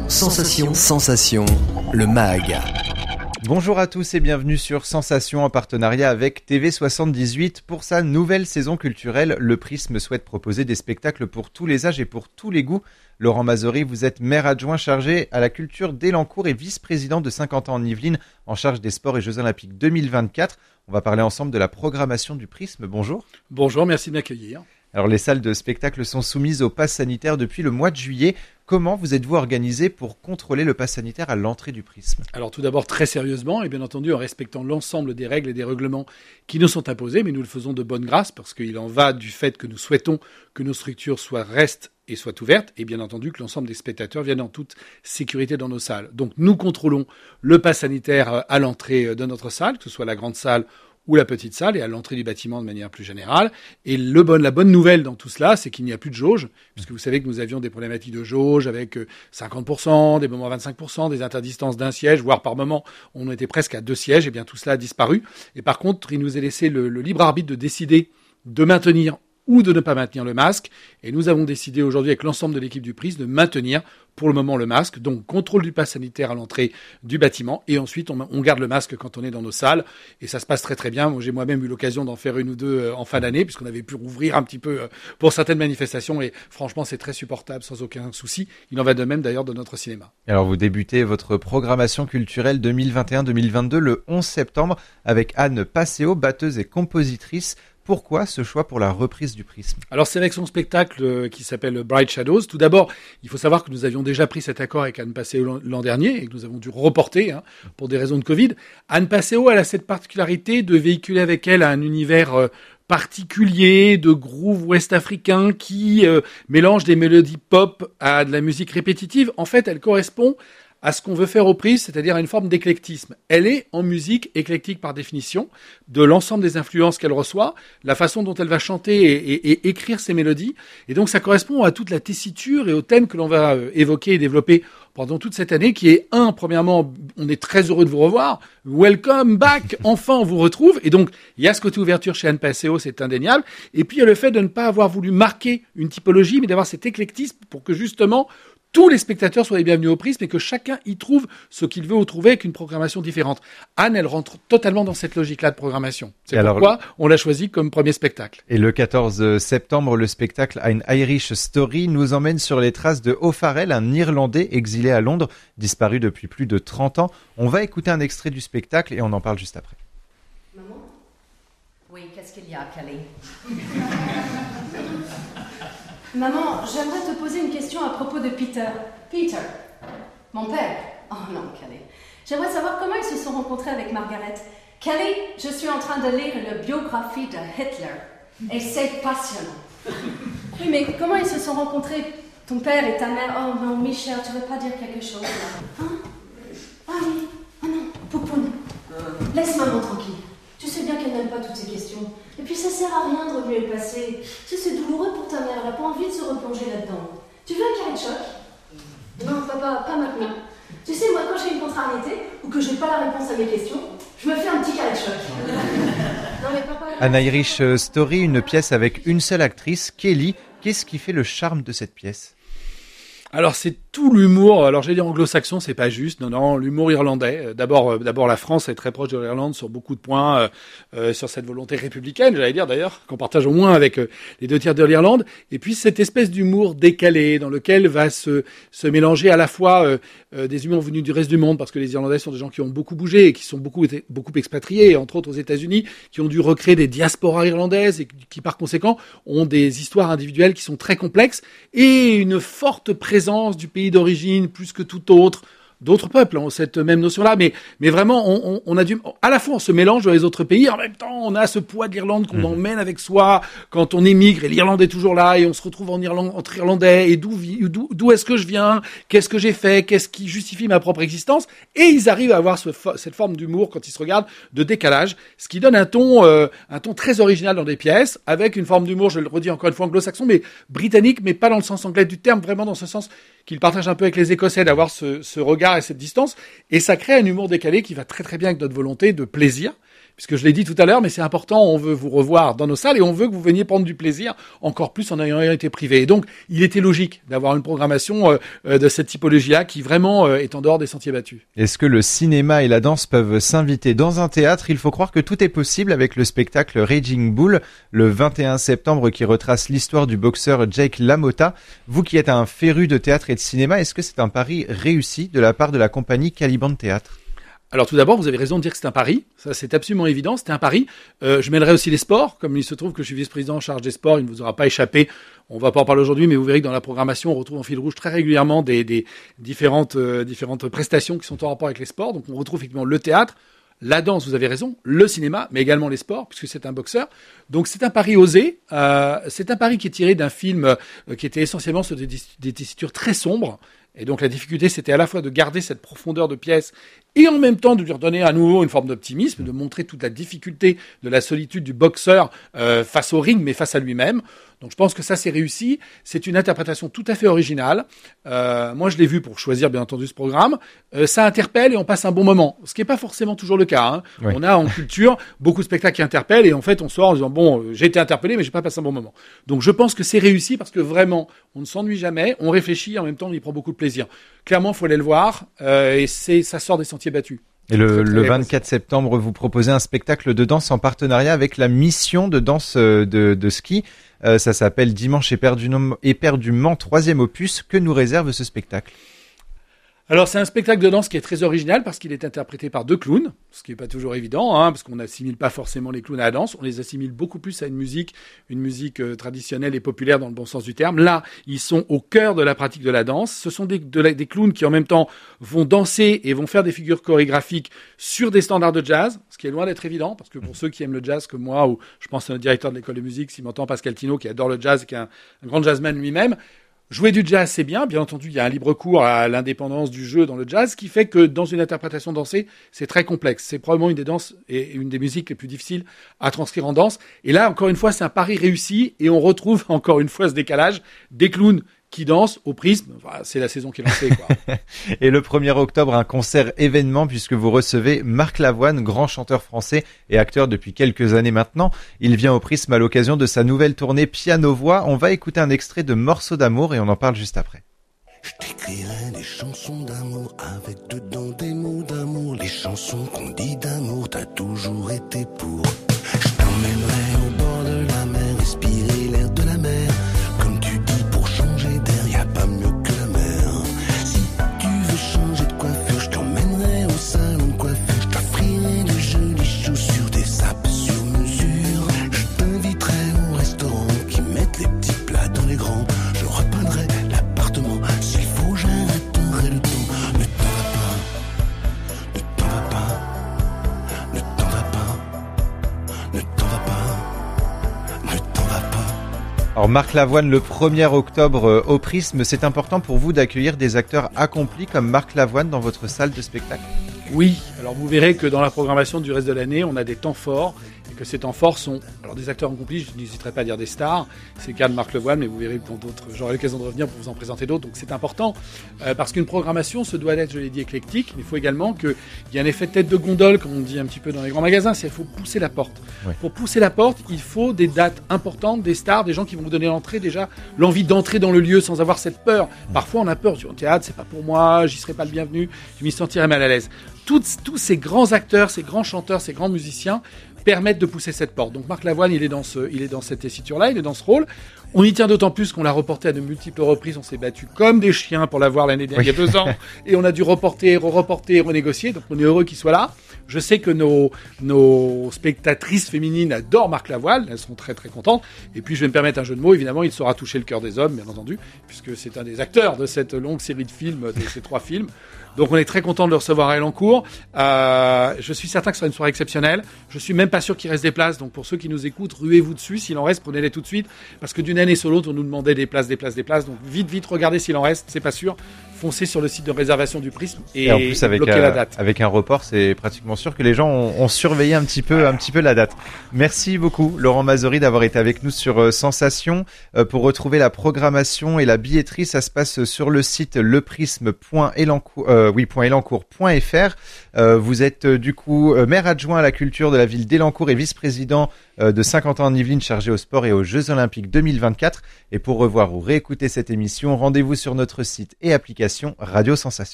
Sensation, le MAG. Bonjour à tous et bienvenue sur Sensation en partenariat avec TV78. Pour sa nouvelle saison culturelle, le Prisme souhaite proposer des spectacles pour tous les âges et pour tous les goûts. Laurent Mazory, vous êtes maire adjoint chargé à la culture d'Élancourt et vice-président de 50 ans en Yvelines, en charge des sports et Jeux Olympiques 2024. On va parler ensemble de la programmation du Prisme. Bonjour. Bonjour, merci de m'accueillir. Alors les salles de spectacle sont soumises au pass sanitaire depuis le mois de juillet. Comment vous êtes-vous organisé pour contrôler le pass sanitaire à l'entrée du Prisme ? Alors tout d'abord très sérieusement et bien entendu en respectant l'ensemble des règles et des règlements qui nous sont imposés, mais nous le faisons de bonne grâce parce qu'il en va du fait que nous souhaitons que nos structures restent et soient ouvertes et bien entendu que l'ensemble des spectateurs viennent en toute sécurité dans nos salles. Donc nous contrôlons le pass sanitaire à l'entrée de notre salle, que ce soit la grande salle ou la petite salle, et à l'entrée du bâtiment de manière plus générale. Et la bonne nouvelle dans tout cela, c'est qu'il n'y a plus de jauge, puisque vous savez que nous avions des problématiques de jauge avec 50%, des moments à 25%, des interdistances d'un siège, voire par moment, on était presque à 2 sièges, et bien tout cela a disparu. Et par contre, il nous est laissé le libre arbitre de décider de maintenir ou de ne pas maintenir le masque. Et nous avons décidé aujourd'hui avec l'ensemble de l'équipe du Prisme de maintenir pour le moment le masque. Donc contrôle du pass sanitaire à l'entrée du bâtiment et ensuite on garde le masque quand on est dans nos salles et ça se passe très très bien. Moi, j'ai moi-même eu l'occasion d'en faire une ou deux en fin d'année puisqu'on avait pu rouvrir un petit peu pour certaines manifestations et franchement c'est très supportable sans aucun souci. Il en va de même d'ailleurs de notre cinéma. Alors vous débutez votre programmation culturelle 2021-2022 le 11 septembre avec Anne Passeo, batteuse et compositrice. Pourquoi ce choix pour la reprise du Prisme ? Alors c'est avec son spectacle qui s'appelle Bright Shadows. Tout d'abord, il faut savoir que nous avions déjà pris cet accord avec Anne Passeo l'an dernier et que nous avons dû reporter pour des raisons de Covid. Anne Passeo, elle a cette particularité de véhiculer avec elle un univers particulier de groove ouest-africain qui mélange des mélodies pop à de la musique répétitive. En fait, elle correspond à ce qu'on veut faire au Prisme, c'est-à-dire à une forme d'éclectisme. Elle est en musique éclectique par définition, de l'ensemble des influences qu'elle reçoit, la façon dont elle va chanter et écrire ses mélodies. Et donc ça correspond à toute la tessiture et au thème que l'on va évoquer et développer pendant toute cette année, qui est premièrement, on est très heureux de vous revoir. Welcome back, enfin on vous retrouve. Et donc il y a ce côté ouverture chez Anne Passeo, c'est indéniable. Et puis il y a le fait de ne pas avoir voulu marquer une typologie, mais d'avoir cet éclectisme pour que justement tous les spectateurs soient les bienvenus au Prisme et que chacun y trouve ce qu'il veut trouver avec une programmation différente. Anne, elle rentre totalement dans cette logique-là de programmation. C'est pourquoi on l'a choisi comme premier spectacle. Et le 14 septembre, le spectacle An Irish Story nous emmène sur les traces de O'Farrell, un Irlandais exilé à Londres, disparu depuis plus de 30 ans. On va écouter un extrait du spectacle et on en parle juste après. Maman ? Oui, qu'est-ce qu'il y a, Kelly ? Maman, j'aimerais te poser une question à propos de Peter. Peter, mon père. Oh non, Kelly. J'aimerais savoir comment ils se sont rencontrés avec Margaret. Kelly, je suis en train de lire la biographie de Hitler. Et c'est passionnant. Oui, mais comment ils se sont rencontrés, ton père et ta mère? Oh non, Michel, tu veux pas dire quelque chose là? Hein? Ah oui. Oh non, Poupoune. Laisse maman tranquille. Tu sais bien qu'elle n'aime pas toutes ces questions. Et puis ça sert à rien de remuer le passé. Tu sais, c'est douloureux pour ta mère, elle n'a pas envie de se replonger là-dedans. Tu veux un carré de choc? Non, papa, pas maintenant. Tu sais, moi, quand j'ai une contrariété, ou que j'ai pas la réponse à mes questions, je me fais un petit carré de choc. Non mais papa... An Irish Story, une pièce avec une seule actrice, Kelly. Qu'est-ce qui fait le charme de cette pièce ? Alors c'est tout l'humour, alors j'ai dit anglo-saxon, c'est pas juste, non, l'humour irlandais. D'abord la France est très proche de l'Irlande sur beaucoup de points, sur cette volonté républicaine, j'allais dire d'ailleurs, qu'on partage au moins avec les 2 tiers de l'Irlande. Et puis cette espèce d'humour décalé dans lequel va se mélanger à la fois des humours venus du reste du monde, parce que les Irlandais sont des gens qui ont beaucoup bougé et qui sont beaucoup expatriés, entre autres aux États-Unis, qui ont dû recréer des diasporas irlandaises et qui par conséquent ont des histoires individuelles qui sont très complexes et une forte présence du pays d'origine plus que tout autre. D'autres peuples ont cette même notion-là, mais vraiment, on a à la fois on se mélange dans les autres pays, en même temps, on a ce poids de l'Irlande qu'on emmène avec soi quand on émigre, et l'Irlande est toujours là, et on se retrouve en Irlande, entre Irlandais, et d'où est-ce que je viens, qu'est-ce que j'ai fait, qu'est-ce qui justifie ma propre existence, et ils arrivent à avoir cette forme d'humour quand ils se regardent, de décalage, ce qui donne un ton très original dans des pièces, avec une forme d'humour, je le redis encore une fois, anglo-saxon, mais britannique, mais pas dans le sens anglais du terme, vraiment dans ce sens qu'ils partagent un peu avec les Écossais, d'avoir ce regard et cette distance, et ça crée un humour décalé qui va très très bien avec notre volonté de plaisir, puisque je l'ai dit tout à l'heure, mais c'est important, on veut vous revoir dans nos salles et on veut que vous veniez prendre du plaisir, encore plus en ayant été privé. Et donc, il était logique d'avoir une programmation de cette typologie-là qui vraiment est en dehors des sentiers battus. Est-ce que le cinéma et la danse peuvent s'inviter dans un théâtre? Il faut croire que tout est possible avec le spectacle Raging Bull, le 21 septembre, qui retrace l'histoire du boxeur Jake LaMotta. Vous qui êtes un féru de théâtre et de cinéma, est-ce que c'est un pari réussi de la part de la compagnie Caliban Théâtre? Alors tout d'abord, vous avez raison de dire que c'est un pari. Ça, c'est absolument évident. C'était un pari. Je mêlerai aussi les sports. Comme il se trouve que je suis vice-président en charge des sports, il ne vous aura pas échappé. On va pas en parler aujourd'hui, mais vous verrez que dans la programmation, on retrouve en fil rouge très régulièrement des différentes prestations qui sont en rapport avec les sports. Donc on retrouve effectivement le théâtre, la danse, vous avez raison, le cinéma, mais également les sports, puisque c'est un boxeur. Donc c'est un pari osé. C'est un pari qui est tiré d'un film qui était essentiellement sur des tessitures très sombres. Et donc la difficulté, c'était à la fois de garder cette profondeur de pièce et en même temps de lui redonner à nouveau une forme d'optimisme, de montrer toute la difficulté de la solitude du boxeur face au ring, mais face à lui-même. Donc je pense que ça, c'est réussi. C'est une interprétation tout à fait originale. Moi, je l'ai vu pour choisir, bien entendu, ce programme. Ça interpelle et on passe un bon moment, ce qui n'est pas forcément toujours le cas. Hein. Oui. On a en culture beaucoup de spectacles qui interpellent et en fait, on sort en disant, bon, j'ai été interpellé, mais j'ai pas passé un bon moment. Donc je pense que c'est réussi parce que vraiment, on ne s'ennuie jamais, on réfléchit, en même temps, on y prend beaucoup de plaisir. Clairement, il faut aller le voir et ça sort des sentiers battus. Et le 24 septembre, vous proposez un spectacle de danse en partenariat avec la mission de danse de ski. Ça s'appelle Dimanche éperdument 3e opus. Que nous réserve ce spectacle ? Alors c'est un spectacle de danse qui est très original parce qu'il est interprété par 2 clowns, ce qui n'est pas toujours évident, hein, parce qu'on n'assimile pas forcément les clowns à la danse, on les assimile beaucoup plus à une musique traditionnelle et populaire dans le bon sens du terme. Là, ils sont au cœur de la pratique de la danse. Ce sont des clowns qui en même temps vont danser et vont faire des figures chorégraphiques sur des standards de jazz, ce qui est loin d'être évident, parce que pour ceux qui aiment le jazz comme moi, ou je pense à notre directeur de l'école de musique, s'il m'entend, Pascal Tino, qui adore le jazz et qui est un grand jazzman lui-même. Jouer du jazz, c'est bien. Bien entendu, il y a un libre cours à l'indépendance du jeu dans le jazz, qui fait que dans une interprétation dansée, c'est très complexe. C'est probablement une des danses et une des musiques les plus difficiles à transcrire en danse. Et là, encore une fois, c'est un pari réussi et on retrouve encore une fois ce décalage des clowns qui dansent au prisme. Enfin, c'est la saison qui est lancée, quoi. Et le 1er octobre, un concert événement puisque vous recevez Marc Lavoine, grand chanteur français et acteur depuis quelques années maintenant. Il vient au prisme à l'occasion de sa nouvelle tournée Piano-Voix. On va écouter un extrait de Morceaux d'amour et on en parle juste après. Je t'écrirai des chansons d'amour avec dedans des mots d'amour. Les chansons qu'on dit d'amour, t'as toujours été pour. Je t'emmènerai au bord de la mer, respirer l'air de la mer. Comme tu dis, pour changer d'air, y a pas mieux que la mer. Si tu veux changer de coiffure, je t'emmènerai au salon de coiffure. Je t'offrirai de jolies chaussures, des sapes sur mesure. Je t'inviterai au restaurant qui mettent les petits plats dans les grands. Je repeindrai l'appartement. S'il faut, j'arrêterai le temps. Ne t'en va pas, ne t'en va pas, ne t'en va pas, ne t'en va pas, ne t'en va pas. Alors Marc Lavoine, le 1er octobre au Prisme, c'est important pour vous d'accueillir des acteurs accomplis comme Marc Lavoine dans votre salle de spectacle ? Oui, alors vous verrez que dans la programmation du reste de l'année, on a des temps forts et que ces temps forts sont alors des acteurs accomplis, je n'hésiterai pas à dire des stars, c'est le cas de Marc Lavoine, mais vous verrez que dans d'autres, j'aurai l'occasion de revenir pour vous en présenter d'autres, donc c'est important parce qu'une programmation se doit d'être, je l'ai dit, éclectique, mais il faut également qu'il y ait un effet de tête de gondole, comme on dit un petit peu dans les grands magasins, c'est qu'il faut pousser la porte. Ouais. Pour pousser la porte, il faut des dates importantes, des stars, des gens qui vont vous donner l'entrée, déjà l'envie d'entrer dans le lieu sans avoir cette peur. Parfois on a peur, sur un théâtre, c'est pas pour moi, j'y serai pas le bienvenu, je m'y sentirai mal à l'aise. Tous ces grands acteurs, ces grands chanteurs, ces grands musiciens permettent de pousser cette porte. Donc Marc Lavoine, il est dans cette tessiture-là, il est dans ce rôle. On y tient d'autant plus qu'on l'a reporté à de multiples reprises. On s'est battu comme des chiens pour l'avoir l'année dernière, il y a 2 ans. Et on a dû reporter, renégocier. Donc on est heureux qu'il soit là. Je sais que nos spectatrices féminines adorent Marc Lavoine. Elles sont très très contentes. Et puis je vais me permettre un jeu de mots. Évidemment, il saura toucher le cœur des hommes, bien entendu, puisque c'est un des acteurs de cette longue série de films, de ces 3 films. Donc on est très content de le recevoir à Elancourt. Je suis certain que ce sera une soirée exceptionnelle. Je suis même pas sûr qu'il reste des places. Donc pour ceux qui nous écoutent, ruez-vous dessus. S'il en reste, prenez-les tout de suite. Parce que d'une année sur l'autre, on nous demandait des places. Donc vite, regardez s'il en reste, c'est pas sûr. Foncez sur le site de réservation du Prisme et en plus, bloquez la date. Avec un report, c'est pratiquement sûr que les gens ont surveillé un petit peu la date. Merci beaucoup, Laurent Mazori, d'avoir été avec nous sur Sensation. Pour retrouver la programmation et la billetterie, ça se passe sur le site leprisme.elancourt.fr. Vous êtes du coup maire adjoint à la culture de la ville d'Elancourt et vice-président de Saint-Quentin en Yvelines chargé au sport et aux Jeux Olympiques 2024. Et pour revoir ou réécouter cette émission, rendez-vous sur notre site et application Radio Sensation.